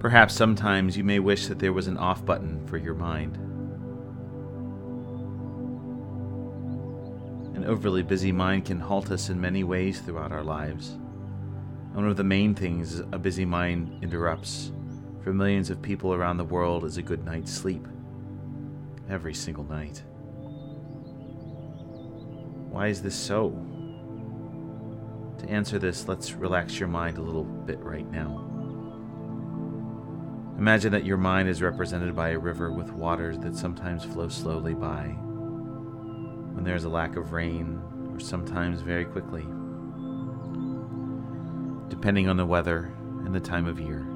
Perhaps sometimes you may wish that there was an off button for your mind. An overly busy mind can halt us in many ways throughout our lives. And one of the main things a busy mind interrupts for millions of people around the world is a good night's sleep. Every single night. Why is this so? To answer this, let's relax your mind a little bit right now. Imagine that your mind is represented by a river with waters that sometimes flow slowly by, when there is a lack of rain, or sometimes very quickly, depending on the weather and the time of year.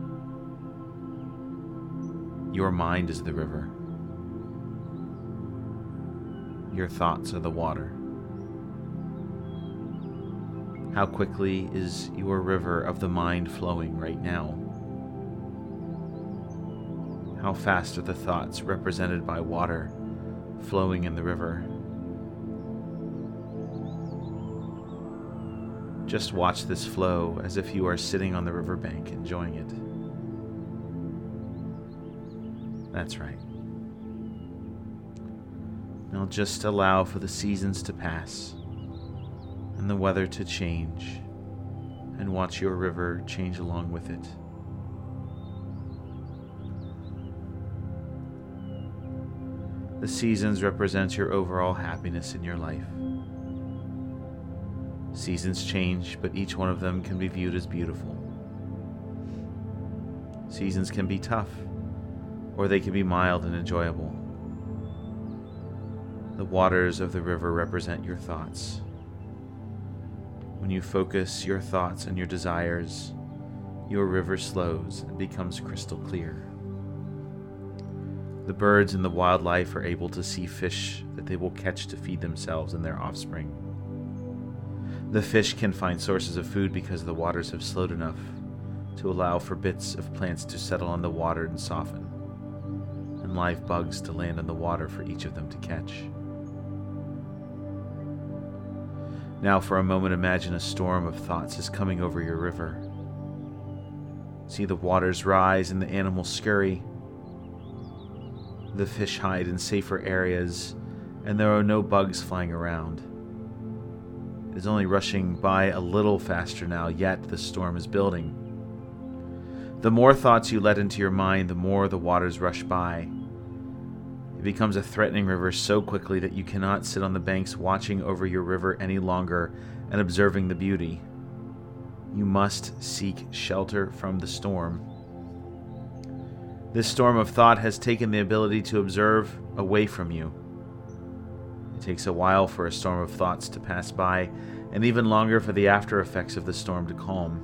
Your mind is the river. Your thoughts are the water. How quickly is your river of the mind flowing right now? How fast are the thoughts represented by water flowing in the river? Just watch this flow as if you are sitting on the riverbank enjoying it. That's right. Now just allow for the seasons to pass and the weather to change, and watch your river change along with it. The seasons represent your overall happiness in your life. Seasons change, but each one of them can be viewed as beautiful. Seasons can be tough, or they can be mild and enjoyable. The waters of the river represent your thoughts. When you focus your thoughts on your desires, your river slows and becomes crystal clear. The birds and the wildlife are able to see fish that they will catch to feed themselves and their offspring. The fish can find sources of food because the waters have slowed enough to allow for bits of plants to settle on the water and soften, and live bugs to land on the water for each of them to catch. Now for a moment, imagine a storm of thoughts is coming over your river. See the waters rise and the animals scurry. The fish hide in safer areas, and there are no bugs flying around. It is only rushing by a little faster now, yet the storm is building. The more thoughts you let into your mind, the more the waters rush by. It becomes a threatening river so quickly that you cannot sit on the banks watching over your river any longer and observing the beauty. You must seek shelter from the storm. This storm of thought has taken the ability to observe away from you. It takes a while for a storm of thoughts to pass by, and even longer for the after effects of the storm to calm.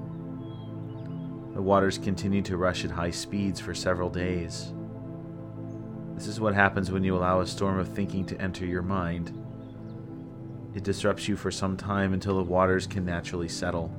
The waters continue to rush at high speeds for several days. This is what happens when you allow a storm of thinking to enter your mind. It disrupts you for some time until the waters can naturally settle.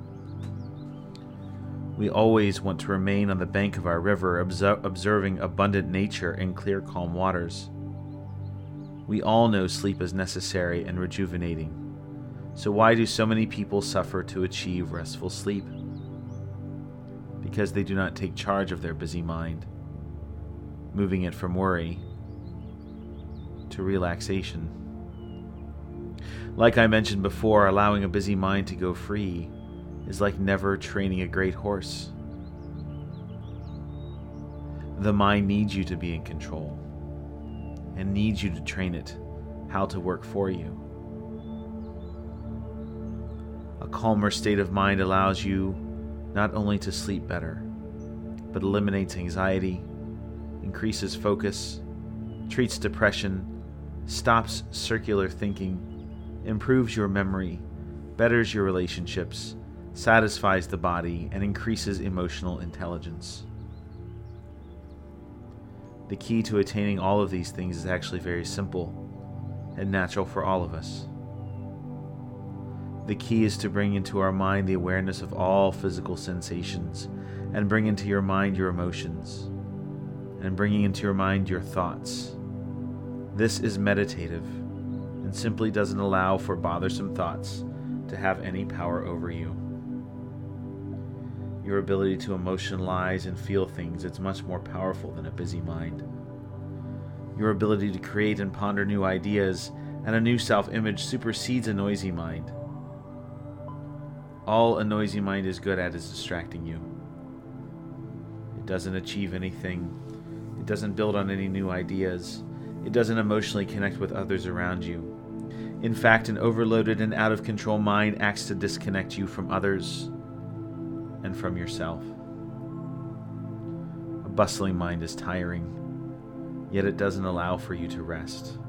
We always want to remain on the bank of our river, observing abundant nature and clear, calm waters. We all know sleep is necessary and rejuvenating. So why do so many people suffer to achieve restful sleep? Because they do not take charge of their busy mind, moving it from worry to relaxation. Like I mentioned before, allowing a busy mind to go free is like never training a great horse. The mind needs you to be in control and needs you to train it how to work for you. A calmer state of mind allows you not only to sleep better, but eliminates anxiety, increases focus, treats depression, stops circular thinking, improves your memory, betters your relationships, satisfies the body, and increases emotional intelligence. The key to attaining all of these things is actually very simple and natural for all of us. The key is to bring into our mind the awareness of all physical sensations, and bring into your mind your emotions, and bringing into your mind your thoughts. This is meditative and simply doesn't allow for bothersome thoughts to have any power over you. Your ability to emotionalize and feel things, it's much more powerful than a busy mind. Your ability to create and ponder new ideas and a new self-image supersedes a noisy mind. All a noisy mind is good at is distracting you. It doesn't achieve anything. It doesn't build on any new ideas. It doesn't emotionally connect with others around you. In fact, an overloaded and out-of-control mind acts to disconnect you from others and from yourself. A bustling mind is tiring, yet it doesn't allow for you to rest.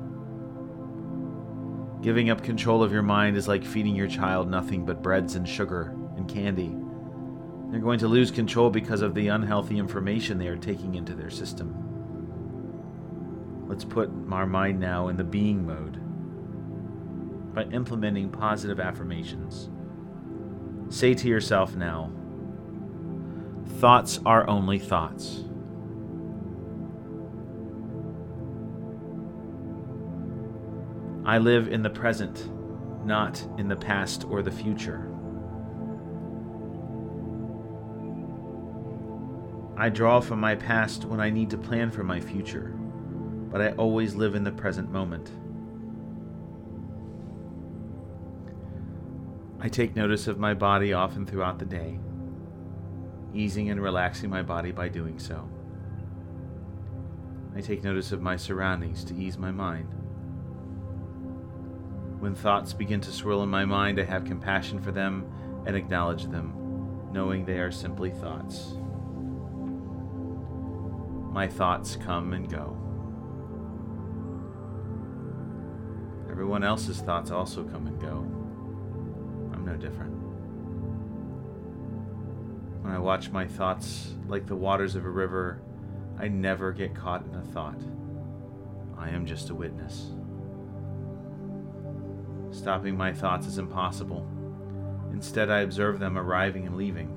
Giving up control of your mind is like feeding your child nothing but breads and sugar and candy. They're going to lose control because of the unhealthy information they are taking into their system. Let's put our mind now in the being mode by implementing positive affirmations. Say to yourself now, thoughts are only thoughts. I live in the present, not in the past or the future. I draw from my past when I need to plan for my future, but I always live in the present moment. I take notice of my body often throughout the day, easing and relaxing my body by doing so. I take notice of my surroundings to ease my mind. When thoughts begin to swirl in my mind, I have compassion for them and acknowledge them, knowing they are simply thoughts. My thoughts come and go. Everyone else's thoughts also come and go. I'm no different. When I watch my thoughts like the waters of a river, I never get caught in a thought. I am just a witness. Stopping my thoughts is impossible. Instead, I observe them arriving and leaving.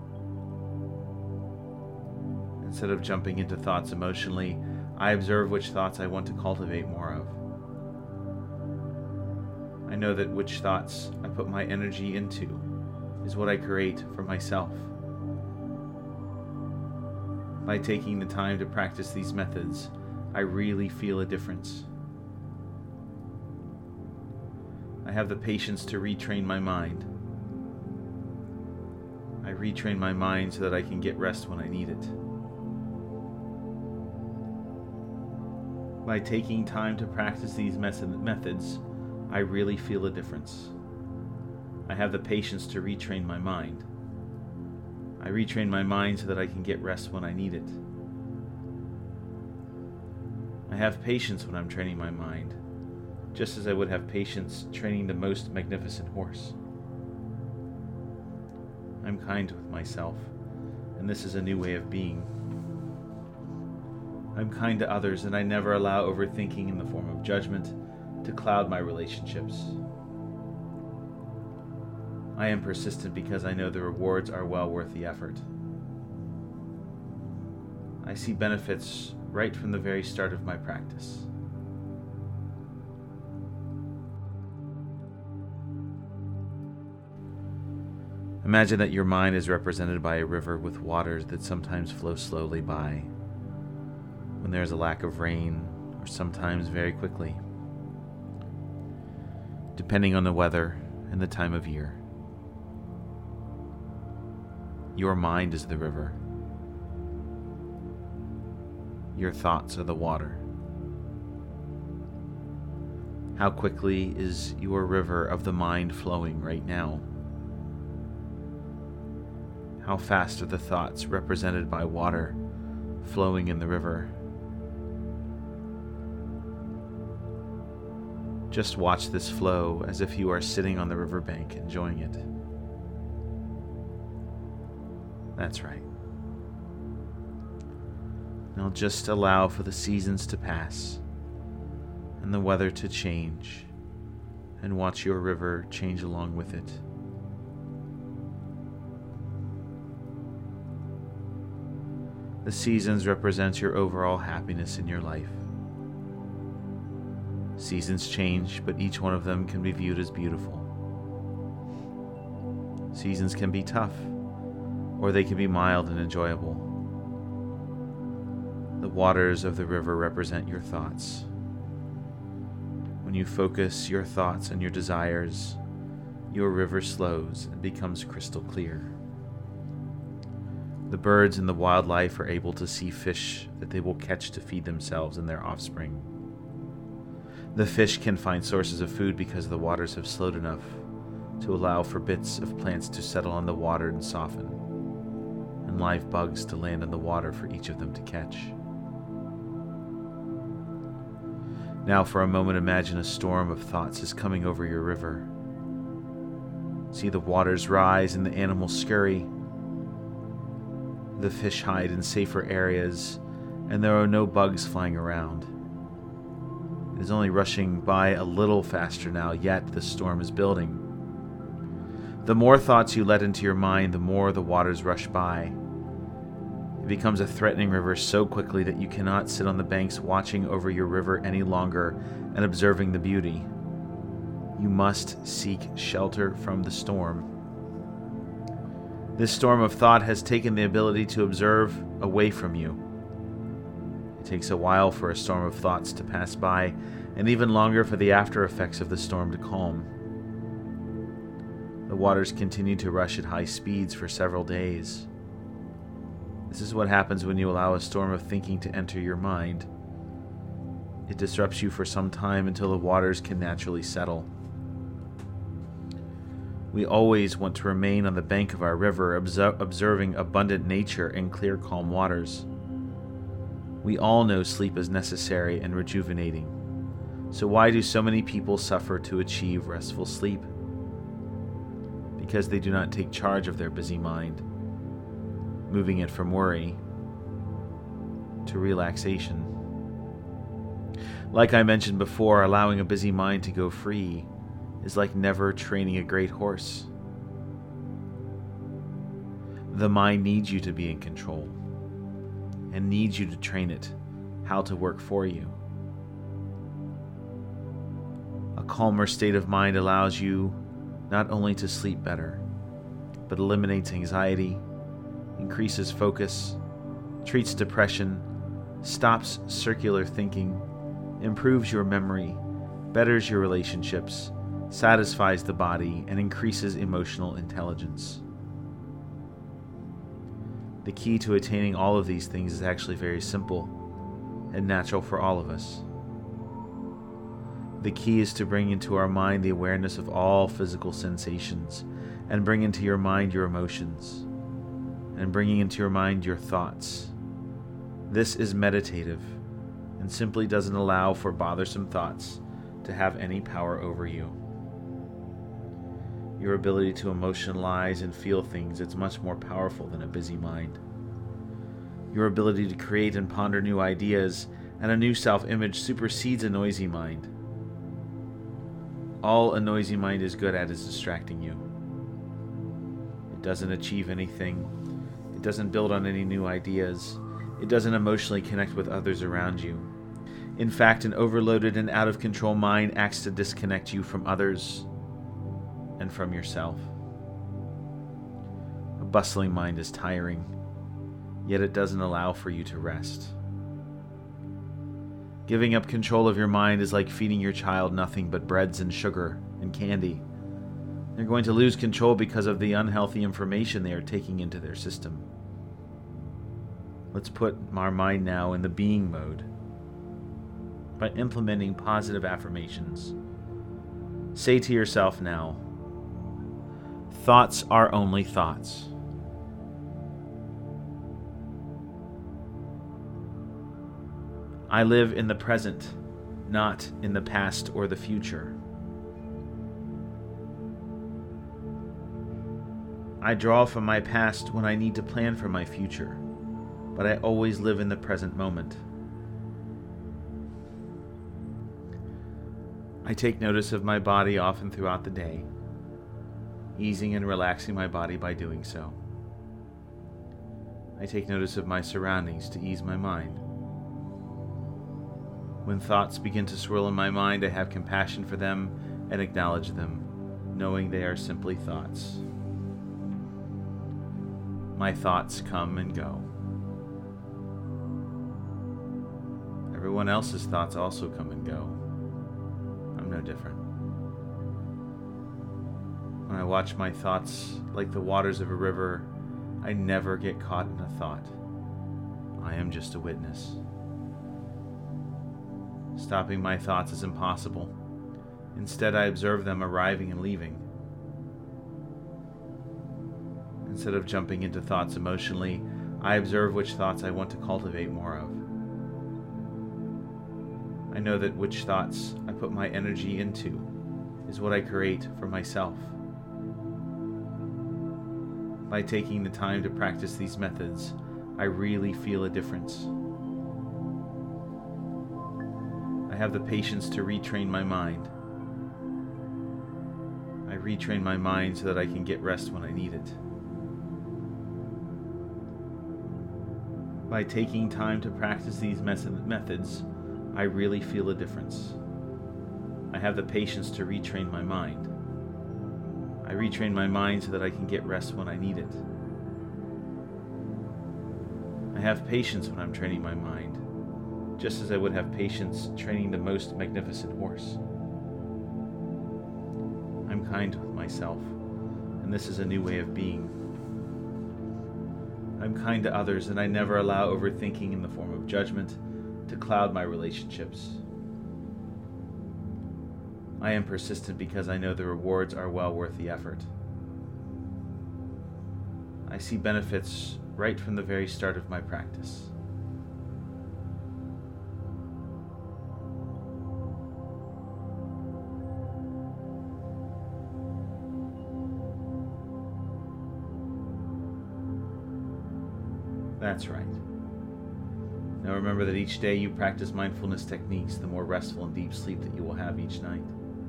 Instead of jumping into thoughts emotionally, I observe which thoughts I want to cultivate more of. I know that which thoughts I put my energy into is what I create for myself. By taking the time to practice these methods, I really feel a difference. I have the patience to retrain my mind. I retrain my mind so that I can get rest when I need it. By taking time to practice these methods, I really feel a difference. I have the patience to retrain my mind. I retrain my mind so that I can get rest when I need it. I have patience when I'm training my mind, just as I would have patience training the most magnificent horse. I'm kind with myself, and this is a new way of being. I'm kind to others, and I never allow overthinking in the form of judgment to cloud my relationships. I am persistent because I know the rewards are well worth the effort. I see benefits right from the very start of my practice. Imagine that your mind is represented by a river with waters that sometimes flow slowly by, when there is a lack of rain, or sometimes very quickly, depending on the weather and the time of year. Your mind is the river. Your thoughts are the water. How quickly is your river of the mind flowing right now? How fast are the thoughts represented by water flowing in the river? Just watch this flow as if you are sitting on the riverbank enjoying it. That's right. Now just allow for the seasons to pass and the weather to change, and watch your river change along with it. The seasons represent your overall happiness in your life. Seasons change, but each one of them can be viewed as beautiful. Seasons can be tough, or they can be mild and enjoyable. The waters of the river represent your thoughts. When you focus your thoughts on your desires, your river slows and becomes crystal clear. The birds and the wildlife are able to see fish that they will catch to feed themselves and their offspring. The fish can find sources of food because the waters have slowed enough to allow for bits of plants to settle on the water and soften, and live bugs to land on the water for each of them to catch. Now for a moment imagine a storm of thoughts is coming over your river. See the waters rise and the animals scurry. The fish hide in safer areas, and there are no bugs flying around. It is only rushing by a little faster now, yet the storm is building. The more thoughts you let into your mind, the more the waters rush by. It becomes a threatening river so quickly that you cannot sit on the banks watching over your river any longer and observing the beauty. You must seek shelter from the storm. This storm of thought has taken the ability to observe away from you. It takes a while for a storm of thoughts to pass by, and even longer for the after effects of the storm to calm. The waters continue to rush at high speeds for several days. This is what happens when you allow a storm of thinking to enter your mind. It disrupts you for some time until the waters can naturally settle. We always want to remain on the bank of our river, observing abundant nature and clear, calm waters. We all know sleep is necessary and rejuvenating. So why do so many people suffer to achieve restful sleep? Because they do not take charge of their busy mind, moving it from worry to relaxation. Like I mentioned before, allowing a busy mind to go free is like never training a great horse. The mind needs you to be in control and needs you to train it how to work for you. A calmer state of mind allows you not only to sleep better, but eliminates anxiety, increases focus, treats depression, stops circular thinking, improves your memory, betters your relationships, satisfies the body, and increases emotional intelligence. The key to attaining all of these things is actually very simple and natural for all of us. The key is to bring into our mind the awareness of all physical sensations, and bring into your mind your emotions, and bringing into your mind your thoughts. This is meditative and simply doesn't allow for bothersome thoughts to have any power over you. Your ability to emotionalize and feel things is much more powerful than a busy mind. Your ability to create and ponder new ideas and a new self-image supersedes a noisy mind. All a noisy mind is good at is distracting you. It doesn't achieve anything. It doesn't build on any new ideas. It doesn't emotionally connect with others around you. In fact, an overloaded and out-of-control mind acts to disconnect you from others and from yourself. A bustling mind is tiring, yet it doesn't allow for you to rest. Giving up control of your mind is like feeding your child nothing but breads and sugar and candy. They're going to lose control because of the unhealthy information they are taking into their system. Let's put our mind now in the being mode by implementing positive affirmations. Say to yourself now, thoughts are only thoughts. I live in the present, not in the past or the future. I draw from my past when I need to plan for my future, but I always live in the present moment. I take notice of my body often throughout the day, easing and relaxing my body by doing so. I take notice of my surroundings to ease my mind. When thoughts begin to swirl in my mind, I have compassion for them and acknowledge them, knowing they are simply thoughts. My thoughts come and go. Everyone else's thoughts also come and go. I'm no different. When I watch my thoughts like the waters of a river, I never get caught in a thought. I am just a witness. Stopping my thoughts is impossible. Instead, I observe them arriving and leaving. Instead of jumping into thoughts emotionally, I observe which thoughts I want to cultivate more of. I know that which thoughts I put my energy into is what I create for myself. By taking the time to practice these methods, I really feel a difference. I have the patience to retrain my mind. I retrain my mind so that I can get rest when I need it. By taking time to practice these methods, I really feel a difference. I have the patience to retrain my mind. I retrain my mind so that I can get rest when I need it. I have patience when I'm training my mind, just as I would have patience training the most magnificent horse. I'm kind with myself, and this is a new way of being. I'm kind to others, and I never allow overthinking in the form of judgment to cloud my relationships. I am persistent because I know the rewards are well worth the effort. I see benefits right from the very start of my practice. That's right. Now remember that each day you practice mindfulness techniques, the more restful and deep sleep that you will have each night.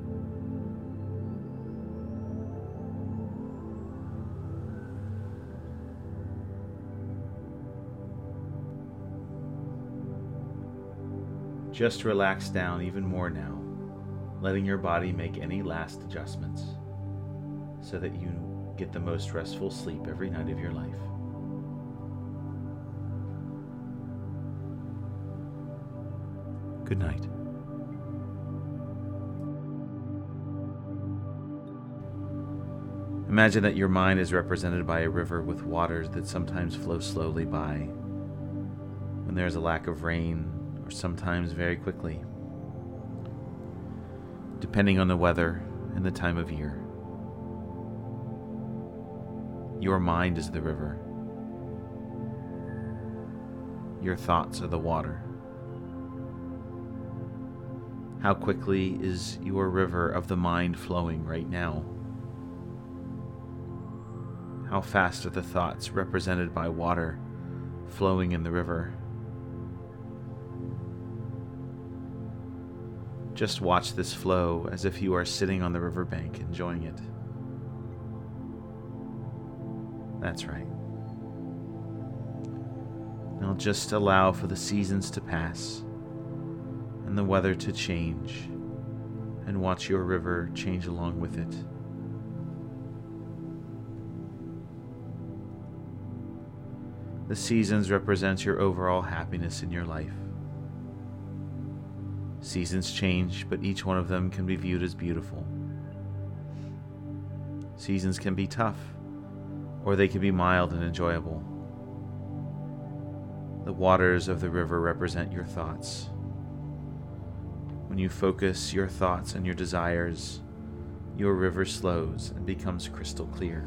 Just relax down even more now, letting your body make any last adjustments so that you get the most restful sleep every night of your life. Good night. Imagine that your mind is represented by a river with waters that sometimes flow slowly by when there is a lack of rain, or sometimes very quickly, depending on the weather and the time of year. Your mind is the river. Your thoughts are the water. How quickly is your river of the mind flowing right now? How fast are the thoughts represented by water flowing in the river? Just watch this flow as if you are sitting on the riverbank enjoying it. That's right. Now just allow for the seasons to pass and the weather to change, and watch your river change along with it. The seasons represent your overall happiness in your life. Seasons change, but each one of them can be viewed as beautiful. Seasons can be tough, or they can be mild and enjoyable. The waters of the river represent your thoughts. When you focus your thoughts and your desires, your river slows and becomes crystal clear.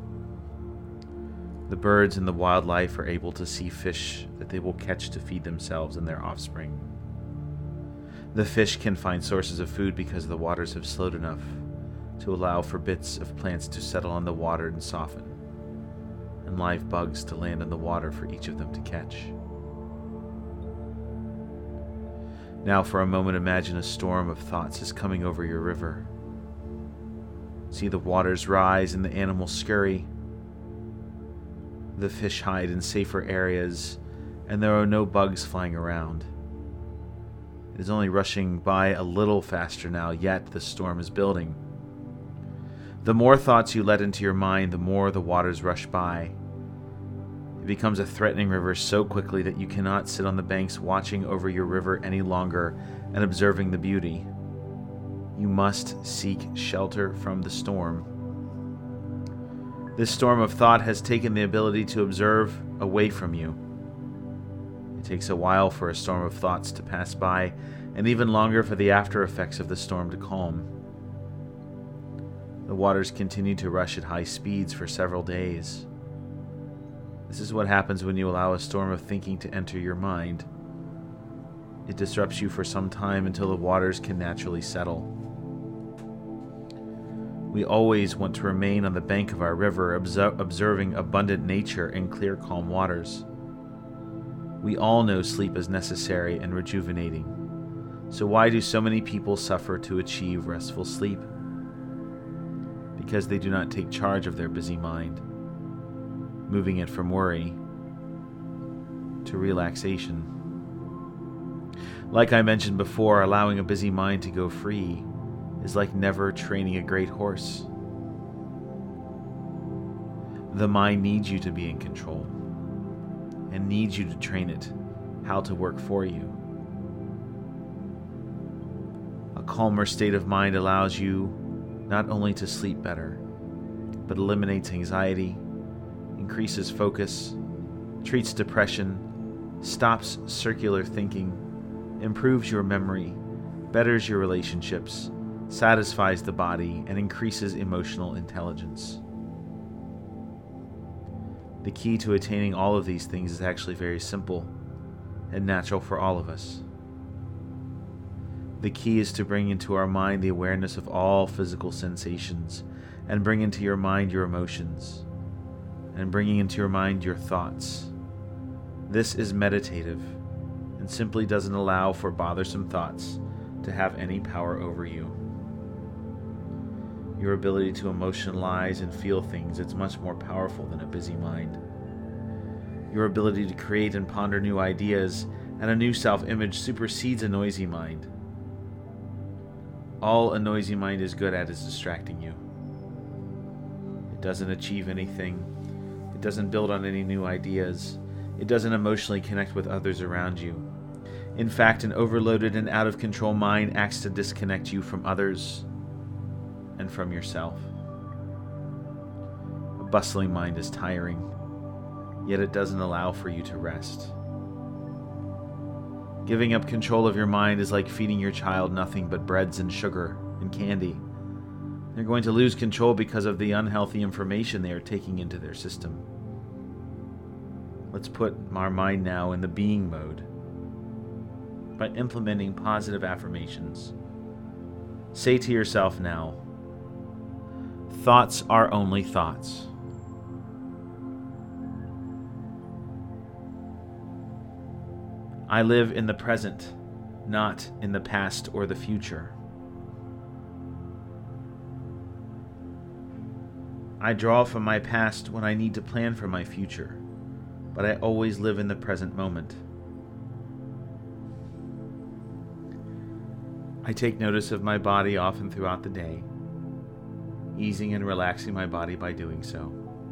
The birds and the wildlife are able to see fish that they will catch to feed themselves and their offspring. The fish can find sources of food because the waters have slowed enough to allow for bits of plants to settle on the water and soften, and live bugs to land on the water for each of them to catch. Now for a moment imagine a storm of thoughts is coming over your river. See the waters rise and the animals scurry. The fish hide in safer areas, and there are no bugs flying around. It is only rushing by a little faster now, yet the storm is building. The more thoughts you let into your mind, the more the waters rush by. It becomes a threatening river so quickly that you cannot sit on the banks watching over your river any longer and observing the beauty. You must seek shelter from the storm. This storm of thought has taken the ability to observe away from you. It takes a while for a storm of thoughts to pass by, and even longer for the after effects of the storm to calm. The waters continue to rush at high speeds for several days. This is what happens when you allow a storm of thinking to enter your mind. It disrupts you for some time until the waters can naturally settle. We always want to remain on the bank of our river, observing abundant nature and clear, calm waters. We all know sleep is necessary and rejuvenating. So why do so many people suffer to achieve restful sleep? Because they do not take charge of their busy mind, moving it from worry to relaxation. Like I mentioned before, allowing a busy mind to go free is like never training a great horse. The mind needs you to be in control and needs you to train it how to work for you. A calmer state of mind allows you not only to sleep better, but eliminates anxiety, increases focus, treats depression, stops circular thinking, improves your memory, betters your relationships, satisfies the body, and increases emotional intelligence. The key to attaining all of these things is actually very simple and natural for all of us. The key is to bring into our mind the awareness of all physical sensations, and bring into your mind your emotions, and bringing into your mind your thoughts. This is meditative and simply doesn't allow for bothersome thoughts to have any power over you. Your ability to emotionalize and feel things is much more powerful than a busy mind. Your ability to create and ponder new ideas and a new self-image supersedes a noisy mind. All a noisy mind is good at is distracting you. It doesn't achieve anything. It doesn't build on any new ideas. It doesn't emotionally connect with others around you. In fact, an overloaded and out-of-control mind acts to disconnect you from others and from yourself. A bustling mind is tiring, yet it doesn't allow for you to rest. Giving up control of your mind is like feeding your child nothing but breads and sugar and candy. They're going to lose control because of the unhealthy information they are taking into their system. Let's put our mind now in the being mode by implementing positive affirmations. Say to yourself now, thoughts are only thoughts. I live in the present, not in the past or the future. I draw from my past when I need to plan for my future, but I always live in the present moment. I take notice of my body often throughout the day, easing and relaxing my body by doing so.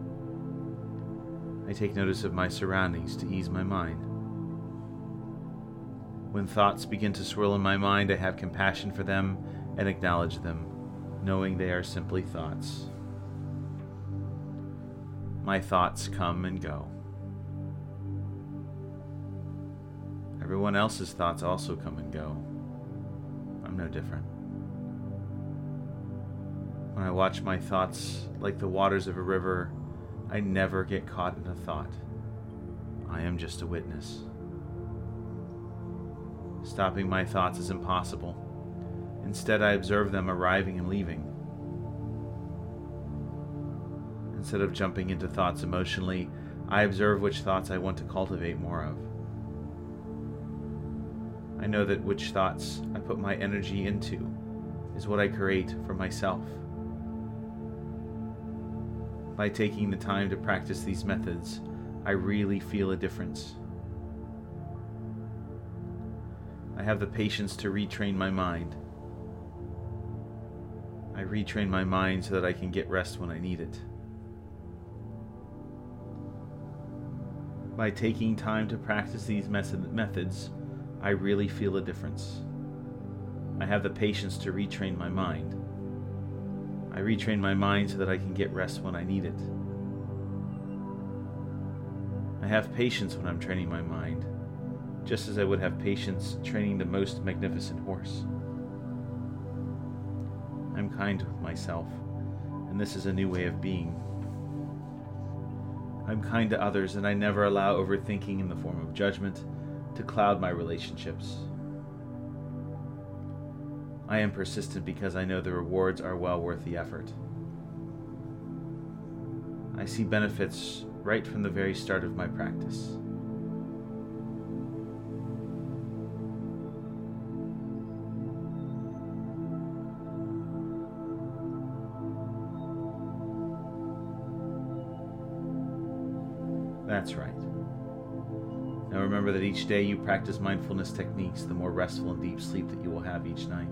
I take notice of my surroundings to ease my mind. When thoughts begin to swirl in my mind, I have compassion for them and acknowledge them, knowing they are simply thoughts. My thoughts come and go. Everyone else's thoughts also come and go. I'm no different. When I watch my thoughts like the waters of a river, I never get caught in a thought. I am just a witness. Stopping my thoughts is impossible. Instead, I observe them arriving and leaving. Instead of jumping into thoughts emotionally, I observe which thoughts I want to cultivate more of. I know that which thoughts I put my energy into is what I create for myself. By taking the time to practice these methods, I really feel a difference. I have the patience to retrain my mind. I retrain my mind so that I can get rest when I need it. By taking time to practice these methods, I really feel a difference. I have the patience to retrain my mind. I retrain my mind so that I can get rest when I need it. I have patience when I'm training my mind, just as I would have patience training the most magnificent horse. I'm kind with myself, and this is a new way of being. I'm kind to others, and I never allow overthinking in the form of judgment to cloud my relationships. I am persistent because I know the rewards are well worth the effort. I see benefits right from the very start of my practice. That's right. Now remember that each day you practice mindfulness techniques, the more restful and deep sleep that you will have each night.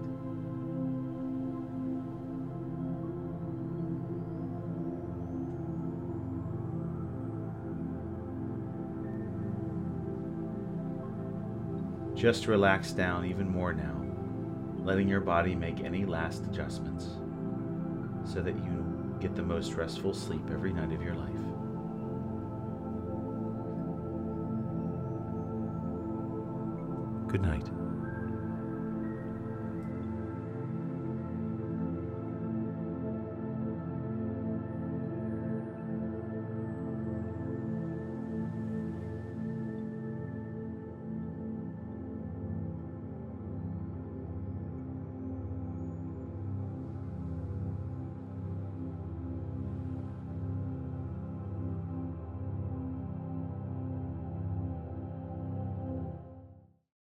Just relax down even more now, letting your body make any last adjustments so that you get the most restful sleep every night of your life. Good night.